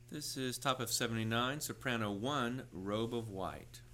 This is top of 79, soprano 1, Robe of White.